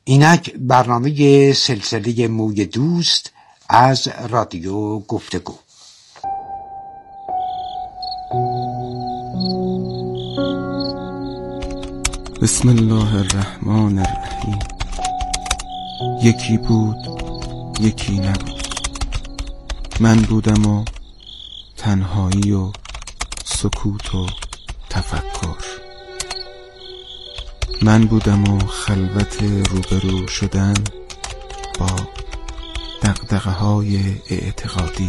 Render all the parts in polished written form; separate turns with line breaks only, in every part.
اینک برنامه سلسله موی دوست از رادیو گفتگو.
بسم الله الرحمن الرحیم. یکی بود یکی نبود، من بودم و تنهایی و سکوت و تفکر، من بودم و خلوت روبرو شدن با دغدغه‌های اعتقادی،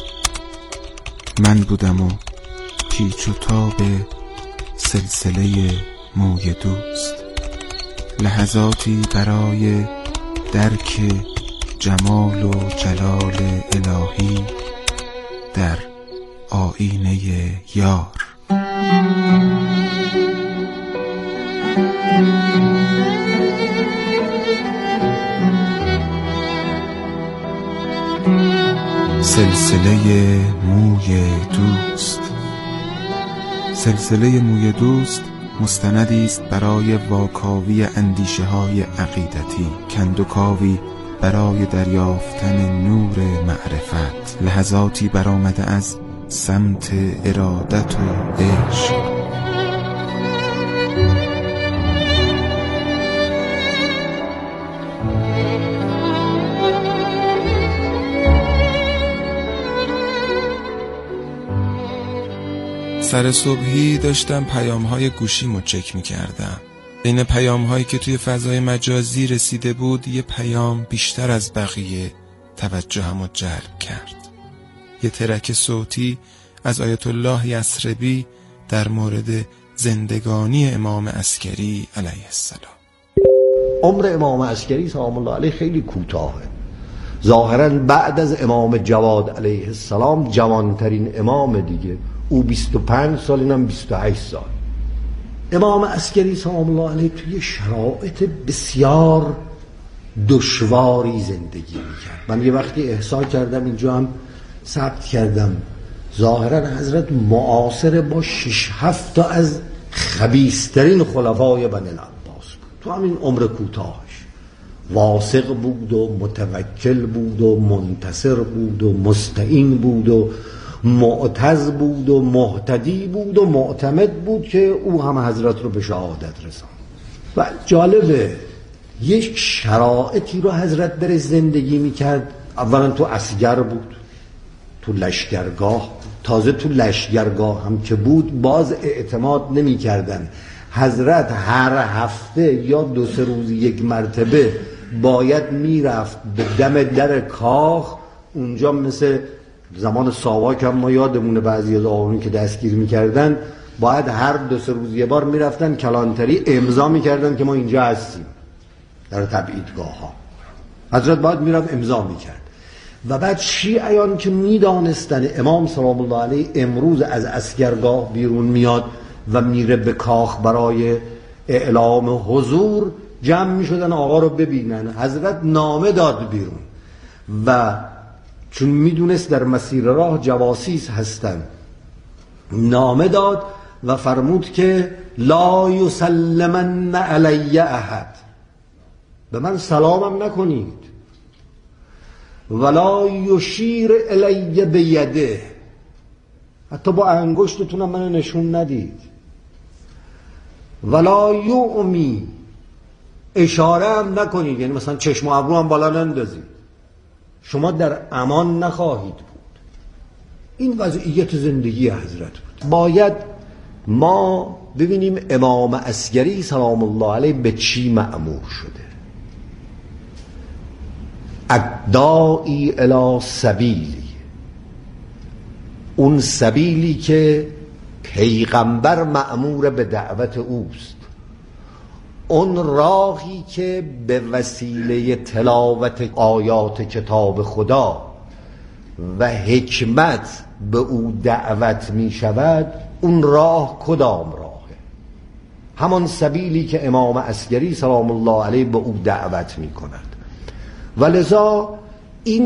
من بودم و پیچ و تاب سلسله موی دوست، لحظاتی برای درک جمال و جلال الهی در آینه یار. سلسله موی دوست. سلسله موی دوست مستندی است برای واکاوی اندیشه‌های عقیدتی، کندوکاوی برای دریافتن نور معرفت، لحظاتی برآمده از سمت ارادت و عشق. سر صبحی داشتم پیام‌های گوشیمو چک می‌کردم. بین پیام‌هایی که توی فضای مجازی رسیده بود، یه پیام بیشتر از بقیه توجهمو جلب کرد. یه ترک صوتی از آیت الله یثربی در مورد زندگانی امام عسکری علیه السلام.
عمر امام عسکری سلام الله علیه خیلی کوتاهه. ظاهراً بعد از امام جواد علیه السلام جوانترین امام دیگه. او 25 سال، اینم 28 سال. امام عسکری سلام الله علیه توی شرایط بسیار دشواری زندگی میکرد. من یه وقتی احسان کردم، اینجا هم ثبت کردم، ظاهرا حضرت معاصر با 6-7 تا از خبیث‌ترین خلفای بنی العباس بود. تو همین عمر کوتاهش واثق بود و متوکل بود و منتصر بود و مستعین بود و معتز بود و مهتدی بود و معتمد بود که او هم حضرت رو به شهادت رساند. و جالبه یک شرایطی رو حضرت در زندگی میکرد. اولا تو عسکر بود، تو لشکرگاه، تازه تو لشکرگاه هم که بود باز اعتماد نمی کردن. حضرت هر هفته یا 2-3 روز یک مرتبه باید میرفت به دم در کاخ. اونجا مثل زمان ساواک هم ما یادمونه بعضی از آقایون که دستگیر میکردن باید هر 2-3 روز یه بار میرفتن کلانتری امضا میکردن که ما اینجا هستیم در تبعیدگاه ها. حضرت باید میرفت امضا میکرد. و بعد شیعیان که میدانستن امام سلام الله علیه امروز از عسکرگاه بیرون میاد و میره به کاخ برای اعلام حضور، جمع میشدن آقا رو ببینن. حضرت نامه داد بیرون و چون میدونست در مسیر راه جواسیس هستن، نامه داد و فرمود که لا یسلمن علی احد، به من سلامم نکنید، ولا یشیر الی بیده، حتی با انگشتتونم منو نشون ندید، ولا یعمی، اشاره هم نکنید، یعنی مثلا چشم و ابرو هم بالا نندازید، شما در امان نخواهید بود. این وضعیت زندگی حضرت بود. باید ما ببینیم امام عسکری سلام الله علیه به چی مأمور شده. الداعی الی سبیلی، اون سبیلی که پیغمبر مأمور به دعوت اوست، اون راهی که به وسیله تلاوت آیات کتاب خدا و حکمت به او دعوت می شود، اون راه کدام راهه؟ همان سبیلی که امام عسکری سلام الله علیه به او دعوت می کند. ولذا این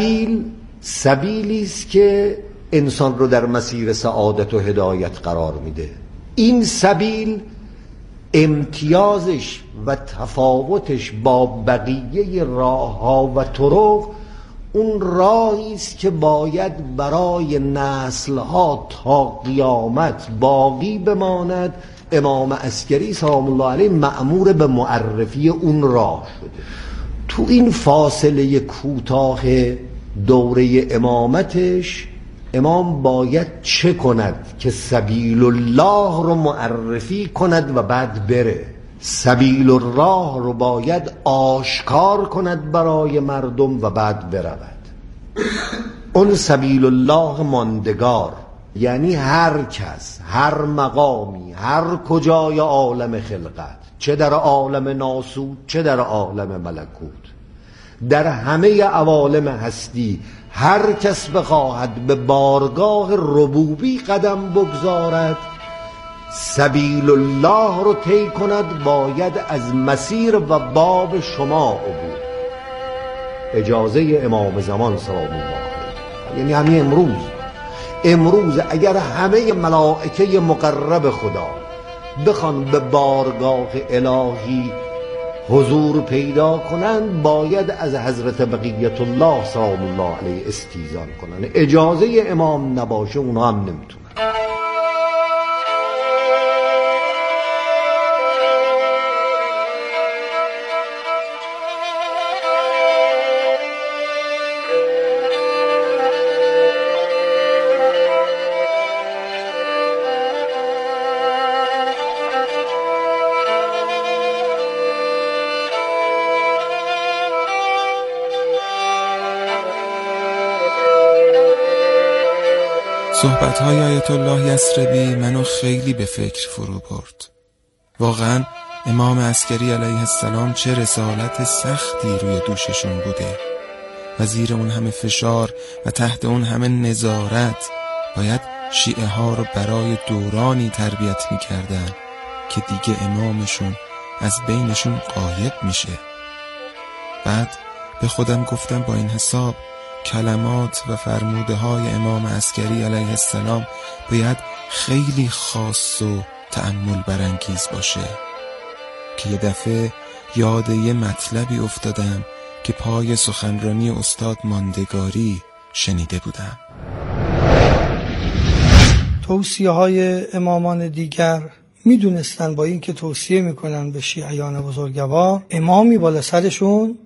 سبیلی است که انسان رو در مسیر سعادت و هدایت قرار میده. این سبیل امتیازش و تفاوتش با بقیه راه ها و طرق اون راهی است که باید برای نسل ها تا قیامت باقی بماند. امام عسکری سلام الله علیه مأمور به معرفی اون راه شده. تو این فاصله کوتاه دوره امامتش امام باید چه کند که سبیل الله رو معرفی کند و بعد بره. سبیل الله رو باید آشکار کند برای مردم و بعد برود. اون سبیل الله ماندگار، یعنی هر کس، هر مقامی، هر کجای عالم خلقت، چه در عالم ناسوت چه در عالم ملکوت، در همه عوالم هستی هر کس بخواهد به بارگاه ربوبی قدم بگذارد، سبیل الله رو طی کند، باید از مسیر و باب شما عبور. اجازه امام زمان سلام الله علیه، یعنی همین امروز اگر همه ملائکه مقرب خدا بخوان به بارگاه الهی حضور پیدا کنند، باید از حضرت بقیت الله سلام الله علیه استیزان کنند. اجازه امام نباشه اونا هم نمیتونن.
صحبت‌های آیت الله یثربی منو خیلی به فکر فرو برد. واقعا امام عسکری علیه السلام چه رسالت سختی روی دوششون بوده و زیر اون همه فشار و تحت اون همه نظارت باید شیعه ها رو برای دورانی تربیت می‌کردن که دیگه امامشون از بینشون غایب میشه. بعد به خودم گفتم با این حساب کلمات و فرموده های امام عسکری علیه السلام باید خیلی خاص و تأمل برانگیز باشه که یه دفعه یاد یه مطلبی افتادم که پای سخنرانی استاد ماندگاری شنیده بودم.
توصیه های امامان دیگر میدونستن با این که توصیه میکنن به شیعیان بزرگوار امامی بالا سرشون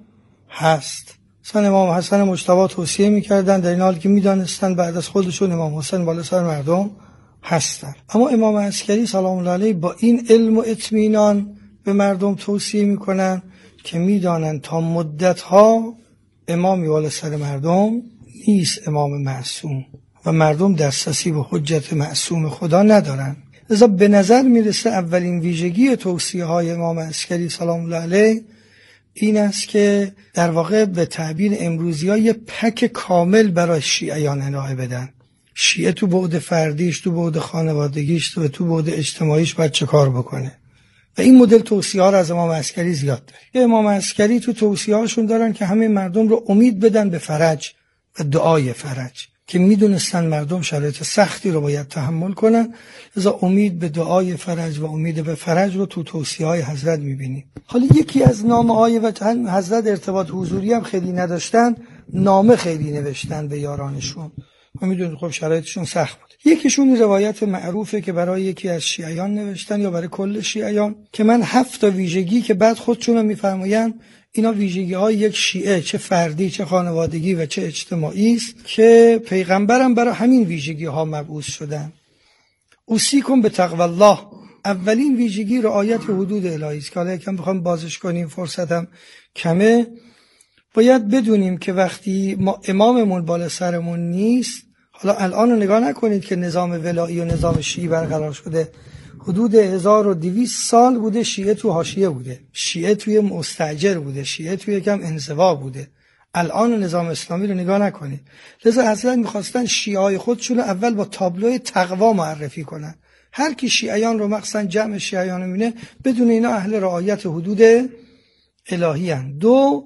هست. مثلا امام حسن مجتبی توصیه میکردن در این حال که میدانستن بعد از خودشون امام حسین بالا سر مردم هستن. اما امام عسکری سلام الله علیه با این علم و اطمینان به مردم توصیه میکنن که میدانن تا مدتها امامی بالا سر مردم نیست، امام معصوم، و مردم دسترسی به حجت معصوم خدا ندارن. لذا به نظر میرسه اولین ویژگی توصیه های امام عسکری سلام الله علیه این است که در واقع به تعبیر امروزی‌ها یه پک کامل برای شیعیان ارائه بدن. شیعه تو بعد فردیش، تو بعد خانوادگیش، تو بعد اجتماعیش باید چه کار بکنه. و این مدل توصیه ها رو از امام عسکری زیاد داره. امام عسکری تو توصیه هاشون دارن که همه مردم رو امید بدن به فرج و دعای فرج، که میدونستن مردم شرایط سختی رو باید تحمل کنن، لذا امید به دعای فرج و امید به فرج رو تو توصیه های حضرت میبینیم. حالا یکی از نامه های و حضرت ارتباط حضوری هم خیلی نداشتن، نامه خیلی نوشتن به یارانشون و میدونید خب شرایطشون سخت بود. یکیشون روایت معروفه که برای یکی از شیعیان نوشتن یا برای کل شیعیان، که من 7 ویژگی که بعد خودشون رو میفرماین اینا ویژگی های یک شیعه، چه فردی چه خانوادگی و چه اجتماعی است، که پیغمبرم برای همین ویژگی ها مبعوث شدن. اوصیکم به تقوی الله. اولین ویژگی رعایت حدود الهی است که حالا یکم بخوام بازش کنیم فرصتم کمه. باید بدونیم که وقتی ما اماممون بالا سرمون نیست، حالا الان رو نگاه نکنید که نظام ولایی و نظام شیعی برقرار شده، حدود 1200 سال بوده شیعه تو حاشیه بوده، شیعه توی مستأجر بوده، شیعه توی یکم انزوا بوده. الان نظام اسلامی رو نگاه نکنید. لذا حضرت میخواستن شیعه خودشون رو اول با تابلوی تقوا معرفی کنن. هر کی شیعیان رو مخصوصا جمع شیعیان رو میبینه بدون اینا اهل رعایت حدود الهی هستند. 2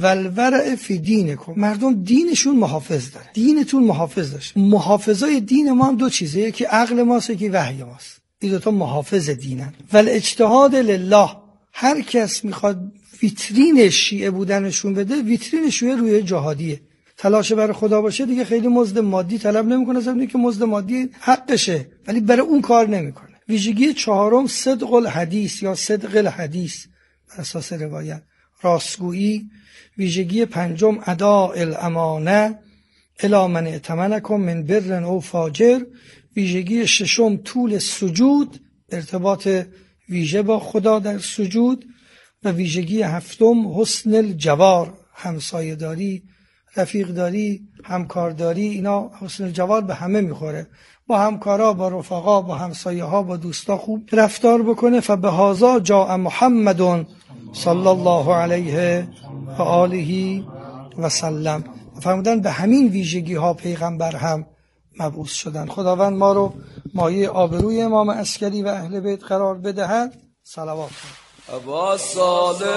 ولورع فی دینکم. مردم دینشون محافظ داره. دینتون محافظ داشت. محافظای دین ما هم 2 چیزه، یکی عقل ماست یکی وحی ماست. این دوتا محافظ دینن. والاجتهاد لله، هر کس میخواد ویترین شیعه بودنشون بده، ویترین شیعه روی جهادیه. تلاش برای خدا باشه دیگه خیلی مزد مادی طلب نمیکنه، زمینه که مزد مادی حقشه ولی برای اون کار نمیکنه. ویژگی چهارم صدق الحدیث یا صدق الحدیث بر اساس روایت، راستگویی. ویژگی پنجم اداء الامانه الی من ائتمنکم من بر او فاجر. ویژگی ششم طول سجود، ارتباط ویژه با خدا در سجود. و ویژگی هفتم حسن الجوار، همسایه‌داری، رفیقداری، همکارداری. اینا حسن الجوار به همه میخوره، با همکارا، با رفقا، با همسایه‌ها، با دوستا خوب رفتار بکنه. فبهذا جاء محمد صلی الله علیه و آله و سلم. فرمودن به همین ویژگی ها پیغمبر هم مبعوث شدن. خداوند ما رو مایه آبروی امام عسکری و اهل بیت قرار بدهد. صلوات.
ابا صالح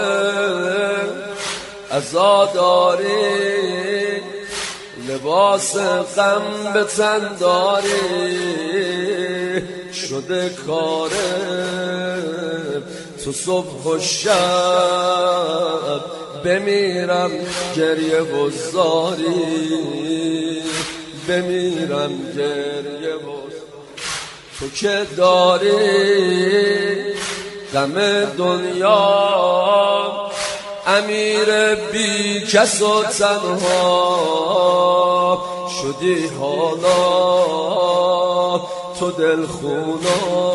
عزاداری، لباس غم به تن داری، شده کاره تو صبح و شب، بمیرم گریه و زاری، بمیرم گریه و تو که داری غم دنیا، امیر بی کس و تنها شدی حالا تو دلخونا،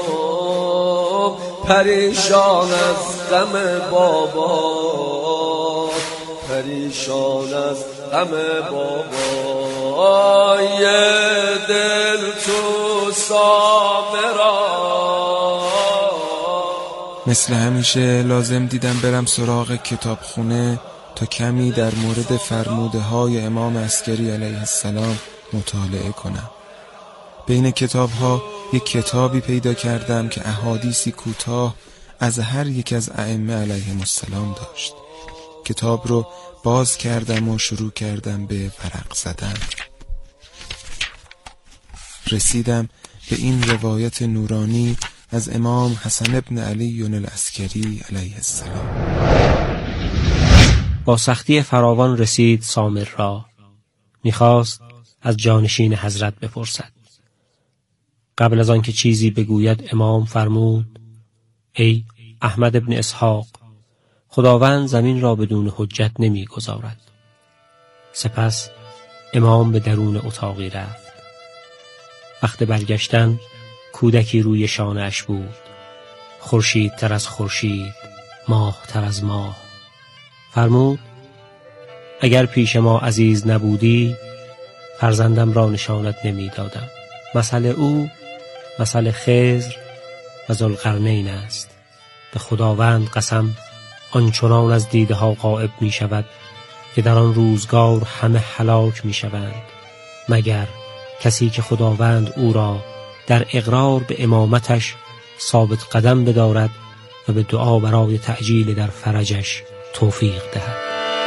پریشان از غم بابا، پریشان از غم بابا، یه دل تو سامرا.
مثل همیشه لازم دیدم برم سراغ کتابخونه تا کمی در مورد فرموده های امام عسکری علیه السلام مطالعه کنم. بین کتاب ها یک کتابی پیدا کردم که احادیثی کوتاه از هر یک از ائمه علیهم السلام داشت. کتاب رو باز کردم و شروع کردم به ورق زدن. رسیدم به این روایت نورانی از امام حسن ابن علی العسکری علیه السلام.
با سختی فراوان رسید سامر را. میخواست از جانشین حضرت بپرسد. قبل از آنکه چیزی بگوید امام فرمود: ای احمد ابن اسحاق، خداوند زمین را بدون حجت نمیگذارد. سپس امام به درون اتاقی رفت. وقت برگشتن کودکی روی شانه اش بود، خورشید تر از خورشید، ماه تر از ماه. فرمود: اگر پیش ما عزیز نبودی فرزندم را نشانت نمی دادم. مثل او مثل خضر و ذوالقرنین است. به خداوند قسم آنچنان از دیده ها غائب می شود که در آن روزگار همه هلاک می شوند، مگر کسی که خداوند او را در اقرار به امامتش ثابت قدم بدارد و به دعا برای تعجیل در فرجش توفیق دهد.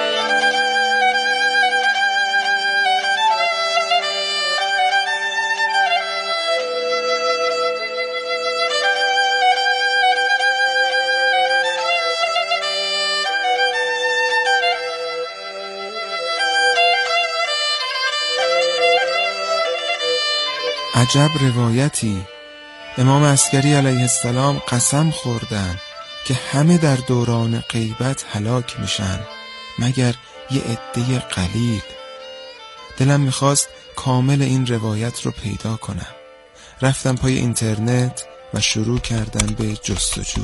عجب روایتی. امام عسکری علیه السلام قسم خوردن که همه در دوران غیبت هلاک میشن مگر یه عده قلیل. دلم میخواست کامل این روایت رو پیدا کنم. رفتم پای اینترنت و شروع کردم به جستجو.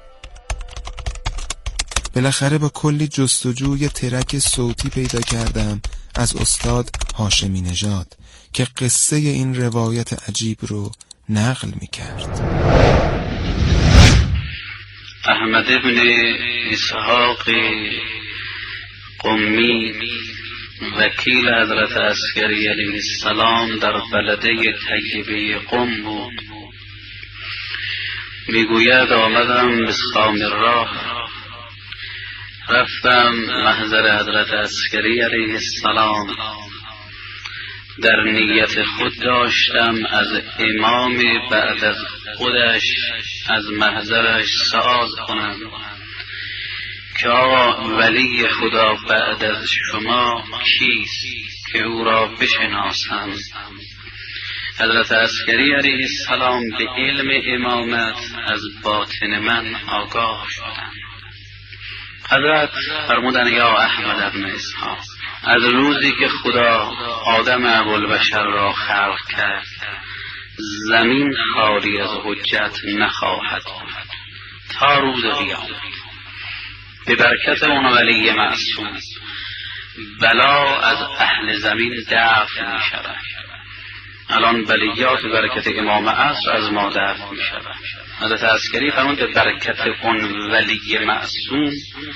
بالاخره با کلی جستجو یه ترک صوتی پیدا کردم از استاد هاشمی نژاد که قصه این روایت عجیب رو نقل می‌کرد.
احمد ابن اسحاق قمی وکیل حضرت عسکری علیه السلام در بلده طیبه قم بود. میگوید آمدم به سامرا، رفتم محضر حضرت عسکری علیه السلام. در نیت خود داشتم از امام بعد از خودش از محضرش سؤال کنم که آقا ولی خدا بعد از شما کیست که او را بشناسم. حضرت عسکری علیه السلام به علم امامت از باطن من آگاه شدند. حضرت فرمودند یا احمد ابن اسحاق، از روزی که خدا آدم ابوالبشر را خلق کرد زمین خالی از حجت نخواهد بود تا روز قیامت. به برکت اون ولی معصوم بلا از اهل زمین دفع می شود. الان بلیات به برکت امام عصر از ما دفع می شود. حضرت عسکری فرمود به برکت اون ولی معصوم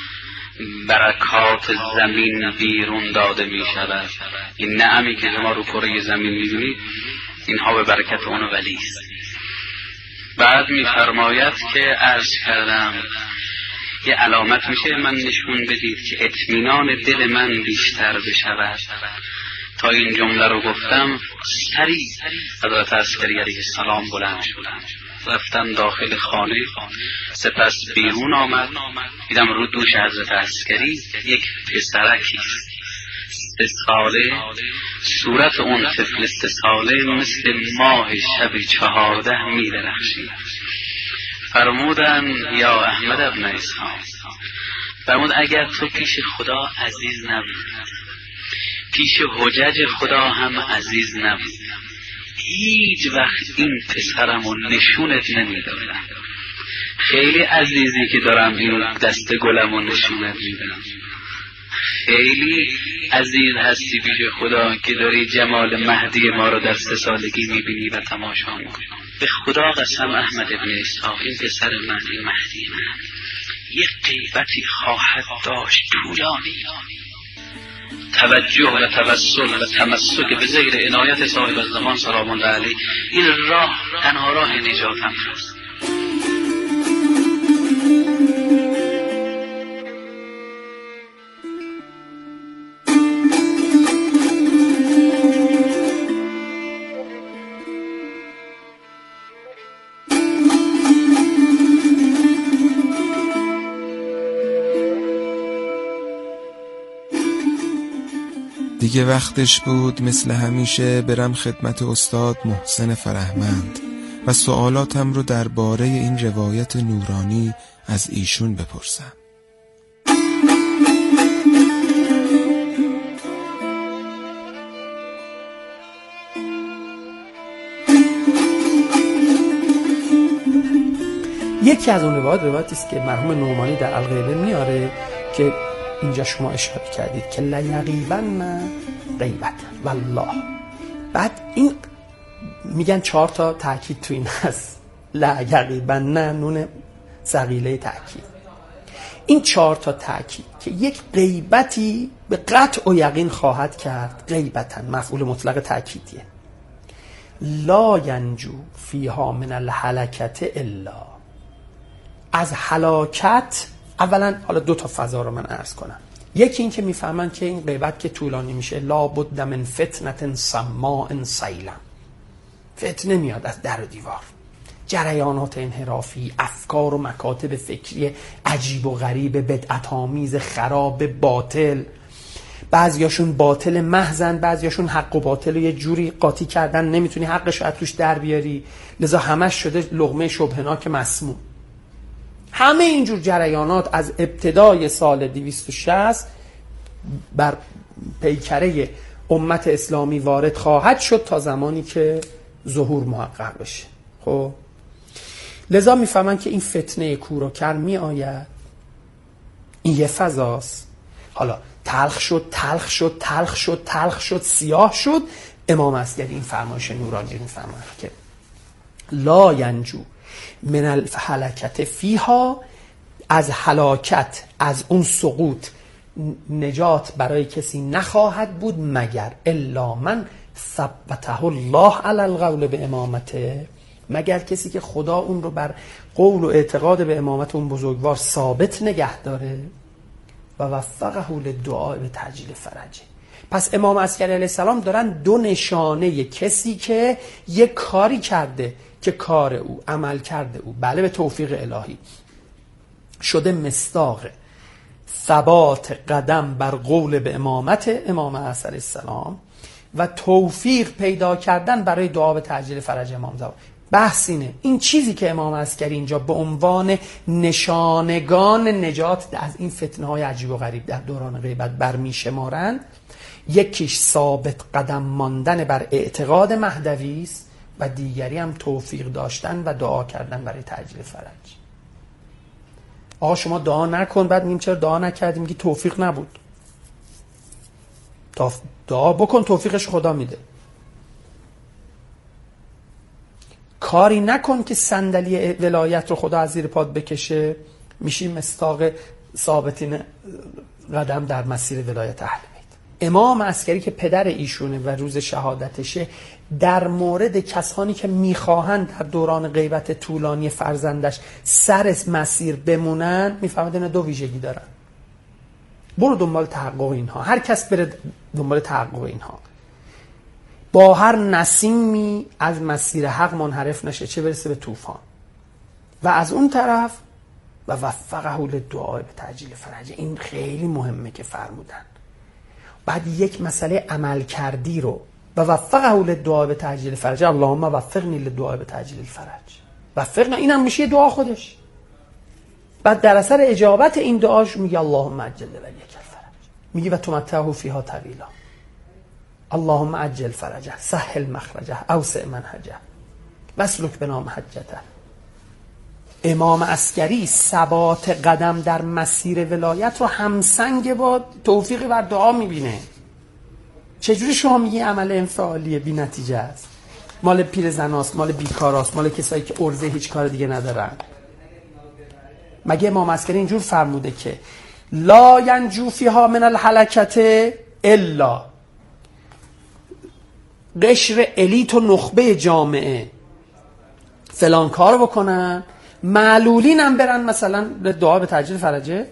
برکات زمین بیرون داده می شود. این نعمی که شما رو کره زمین می دونید اینها به برکت اون ولی است. بعد می فرماید که عرض کردم یه علامت میشه من نشون بدید که اطمینان دل من بیشتر بشود. تا این جمله رو گفتم سریع حضرت عسکری علیه السلام بلند شدند، رفتن داخل خانه. سپس بیرون آمد، دیدم رو دوش حضرت عسکری یک پسرکی 3 ساله، صورت اون طفل 3 ساله مثل ماه شب 14 می‌درخشید. فرمودن یا احمد ابن اسحاق، فرمود اگر تو پیش خدا عزیز نبودی، پیش حجج خدا هم عزیز نبودی، هیچ وقت این پسرمو نشونت نمیدادم. خیلی عزیزی که دارم این دست گلمو نشونت میدم. خیلی عزیز هستی پیش خدا که داری جمال مهدی ما رو در 3 سالگی میبینی و تماشا میکنی. به خدا قسم احمد ابن اسحاق، این پسر من، این مهدی من یک غیبتی خواهد داشت طولانی. توجه و توسل و تمسک به زیر عنایت صاحب الزمان سلام الله علیه، این راه تنها راه نجاتم هست.
دیگه وقتش بود مثل همیشه برم خدمت استاد محسن فرهمند و سوالاتم رو درباره این روایت نورانی از ایشون بپرسم.
یکی از اون روایاتی است که مرحوم نعمانی در الغیبه میاره که اینجا شما اشاره کردید که لیغیبن غیبت والله. بعد این میگن 4 تا تاکید تو این هست، لیغیبن نون ثقیله تاکید. این 4 تا تاکید که یک غیبتی به قطع و یقین خواهد کرد، غیبتن مفعول مطلق تاکیدیه. لا ینجو فیها من الهلکت الا، از هلاکت اولا حالا 2 تا فضا رو من عرض کنم. یکی این که میفهمن که این غیبت که طولانی میشه لا بد من فتنه سماء سیلا، فتنه میاد از در و دیوار، جریانات انحرافی، افکار و مکاتب فکری عجیب و غریب، بدعت‌آمیز، خراب، باطل. بعضیاشون باطل محضن، بعضیاشون حق و باطل رو یه جوری قاطی کردن نمیتونی حقش رو توش در بیاری، لذا همش شده لقمه شبهناک مسموم. همه اینجور جریانات از ابتدای سال 260 بر پیکره امت اسلامی وارد خواهد شد تا زمانی که ظهور محقق بشه. خب لذا میفهمن که این فتنه کور و کر می آید، این یه فضاست. حالا تلخ شد، سیاه شد. امام عسکری این فرمایش نورانی میفهمن که لا ینجو من الهلکت فیها، از هلاکت، از اون سقوط نجات برای کسی نخواهد بود مگر الا من ثبته الله علی القول به امامته، مگر کسی که خدا اون رو بر قول و اعتقاد به امامت اون بزرگوار ثابت نگه داره و وفقه للدعاء به تعجیل فرجه، پس امام عسکری علیه السلام دارن دو نشانه کسی که یک کاری کرده که کار او، عمل کرده او، بله به توفیق الهی شده مصداق ثبات قدم بر قول به امامت امام عسکری علیه السلام و توفیق پیدا کردن برای دعا به تعجیل فرج امام زمان. بحث اینه، این چیزی که امام عسکری اینجا به عنوان نشانگان نجات از این فتنه های عجیب و غریب در دوران غیبت برمیشمارند، یکیش ثابت قدم ماندن بر اعتقاد مهدوی است و دیگری هم توفیق داشتن و دعا کردن برای تعجیل فرج. آقا شما دعا نکن، بعد میگیم چرا دعا نکردیم؟ میگی توفیق نبود. دعا بکن، توفیقش خدا میده. کاری نکن که صندلی ولایت رو خدا از زیر پات بکشه، میشی مصداق ثابتین قدم در مسیر ولایت اهل بیت. امام عسکری که پدر ایشونه و روز شهادتشه، در مورد کسانی که میخواهند در دوران غیبت طولانی فرزندش سر مسیر بمونن، میفهمد اینا دو ویژگی دارن. برو دنبال تحقق اینها، هر کس بره دنبال تحقق اینها، با هر نسیمی از مسیر حق منحرف نشه، چه برسه به طوفان. و از اون طرف و وفقه للدعاء به تعجیل فرج، این خیلی مهمه که فرمودن. بعد یک مسئله عمل کردی رو و وفقه للدعاء به تعجیل فرج، اللهم وفقنی للدعاء به تعجیل الفرج، وفقنا، اینم میشه دعا خودش. بعد در اثر اجابت این دعاش میگه اللهم عجل ولیک الفرج، میگه و تمتعه فیها طویلا، اللهم عجل فرجه، سهل مخرجه، اوسع منهجه، واسلک بنا محجته. امام عسکری ثبات قدم در مسیر ولایت رو همسنگ با توفیق بر دعا میبینه. چجوری شما میگی عمل انفعالیه بی نتیجه است؟ مال پیرزناست، مال بیکاراست، مال کسایی که عرضه هیچ کار دیگه ندارن. مگه امام عسکری اینجور فرموده که لا ینجو فیها من الهلکته الا قشر الیت و نخبه جامعه فلان کار بکنن، معلولین هم برن مثلا دعا به تعجیل فرجه،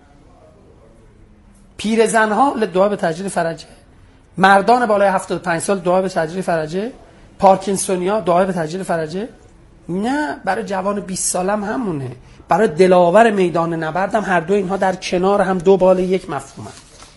پیرزنها دعا به تعجیل فرجه، مردان بالای 75 سال دعا به تعجیل فرجه، پارکینسونیا دعا به تعجیل فرجه. نه، برای جوان 20 سالم همونه، برای دلاور میدان نبردم هر دو اینها در کنار هم دو بال یک مفهومن.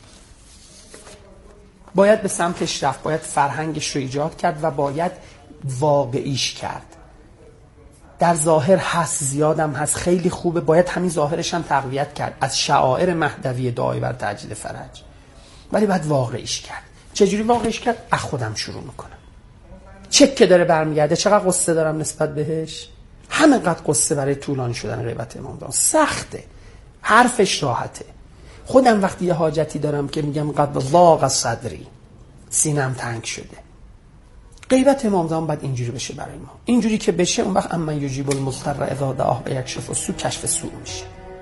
باید به سمتش رفت، باید فرهنگش رو ایجاد کرد و باید واقعیش کرد. در ظاهر هست، زیادم هست، خیلی خوبه، باید همین ظاهرش هم تقویت کرد از شعائر مهدوی دعای بر تعجیل فرج، ولی باید واقعیش کرد. چجوری واقعیش کرد؟ از خودم شروع میکنم. چک داره برمیگرده، چقدر قصه دارم نسبت بهش؟ همینقدر قصه برای طولانی شدن غیبت امام زمان. سخته، حرفش راحته. خودم وقتی یه حاجتی دارم که میگم قد ضاق صدری، سینم تنگ شده، غیبت امام زمان باید اینجوری بشه برای ما. اینجوری که بشه، اون وقت اما یجیب المضطر اذا دعاه و یکشف السوء، کشف سوء میشه.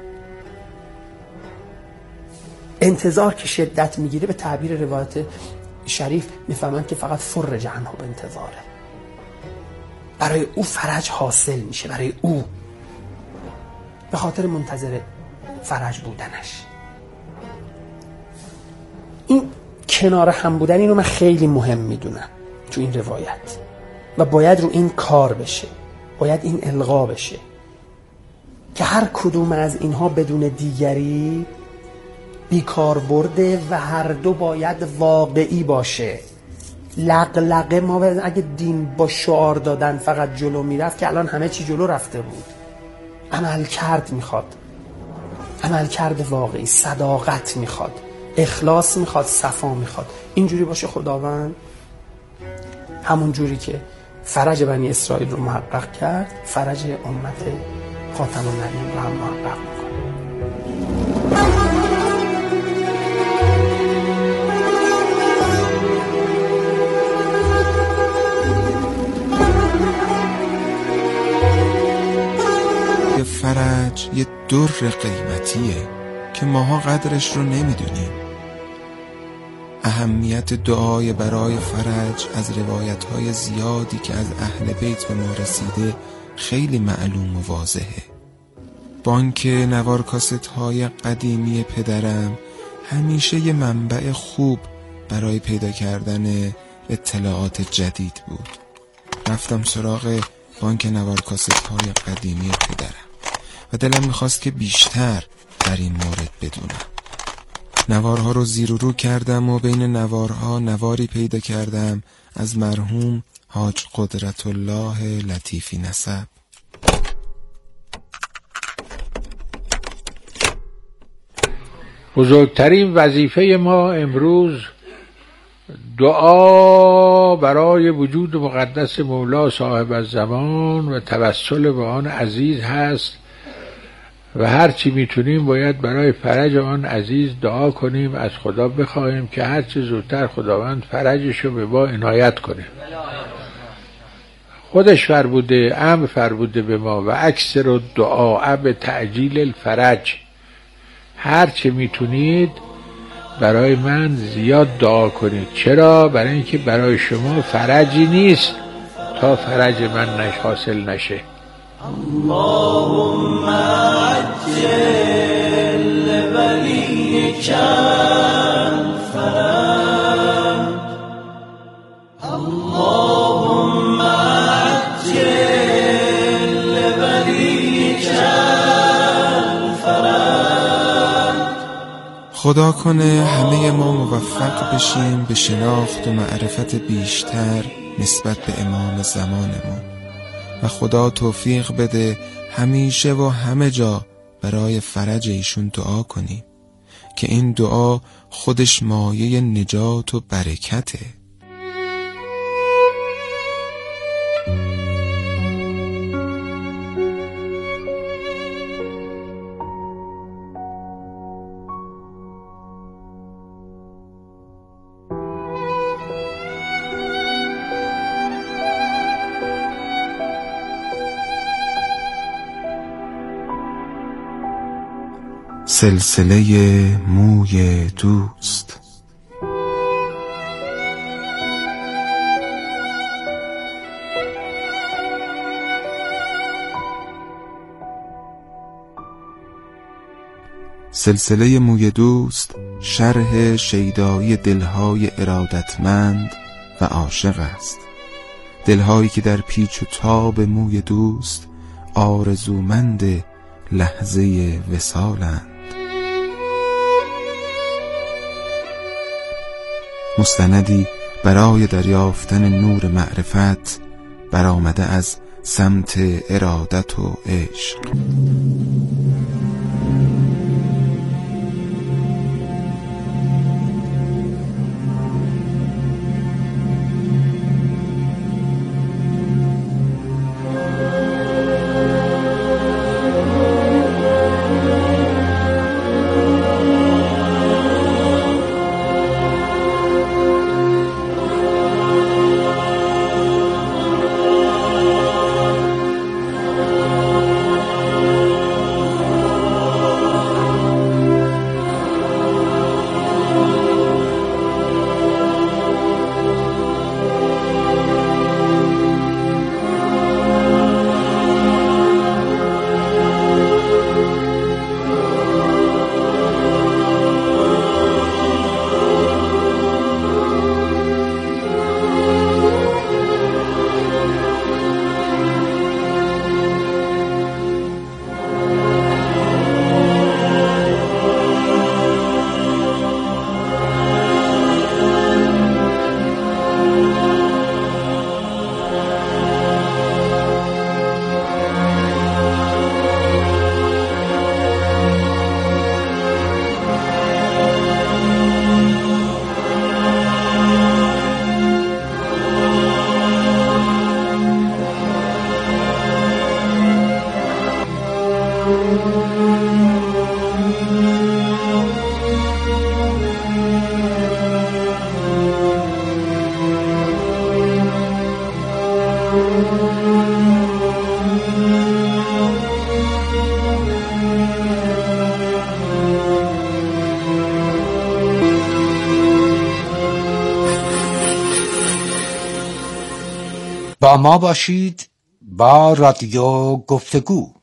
انتظار که شدت میگیره، به تعبیر روایت شریف میفهمن که فقط فرج عنه به انتظاره، برای او فرج حاصل میشه، برای او، به خاطر منتظر فرج بودنش. این کنار هم بودن، اینو من خیلی مهم میدونم تو این روایت و باید رو این کار بشه، باید این القا بشه که هر کدوم از اینها بدون دیگری بیکار برده و هر دو باید واقعی باشه. لقلقه ما اگه دین با شعار دادن فقط جلو میرفت که الان همه چی جلو رفته بود. عمل کرد میخواد، عمل کرد واقعی، صداقت میخواد، اخلاص میخواد، صفا میخواد. اینجوری باشه خداوند همون جوری که فرج بنی اسرائیل رو محقق کرد، فرج امت خاتم النبیین رو هم محقق میکنه.
فرج یه در قیمتیه که ماها قدرش رو نمیدونیم. اهمیت دعای برای فرج از روایت‌های زیادی که از اهل بیت به ما رسیده خیلی معلوم و واضحه. بانک نوار کاست‌های قدیمی پدرم همیشه یه منبع خوب برای پیدا کردن اطلاعات جدید بود. رفتم سراغ بانک نوار کاست‌های قدیمی پدرم و دلم میخواست که بیشتر در این مورد بدونم. نوارها رو زیر و رو کردم و بین نوارها نواری پیدا کردم از مرحوم حاج قدرت الله لطیفی نسب.
بزرگترین وظیفه ما امروز دعا برای وجود مقدس مولا صاحب الزمان و توسل به آن عزیز هست و هرچی میتونیم باید برای فرج آن عزیز دعا کنیم، از خدا بخواهیم که هرچی زودتر خداوند فرجشو به ما عنایت کنه. خودش فرموده، امر فرموده به ما و اکثر الدعاء به تعجیل الفرج، هرچی میتونید برای من زیاد دعا کنید. چرا؟ برای اینکه برای شما فرجی نیست تا فرج من حاصل نشه.
اللهم عجل ولیک الفرج، اللهم عجل ولیک الفرج.
خدا کنه همه ما موفق بشیم به شناخت و معرفت بیشتر نسبت به امام زمانمون و خدا توفیق بده همیشه و همه جا برای فرج ایشون دعا کنیم که این دعا خودش مایه نجات و برکته. سلسله موی دوست. سلسله موی دوست شرح شیدایی دلهای ارادتمند و عاشق است، دلهایی که در پیچ و تاب موی دوست آرزومند لحظه وصالند. مستندی برای دریافتن نور معرفت برآمده از سمت ارادت و عشق.
با ما باشید با رادیو گفتگو.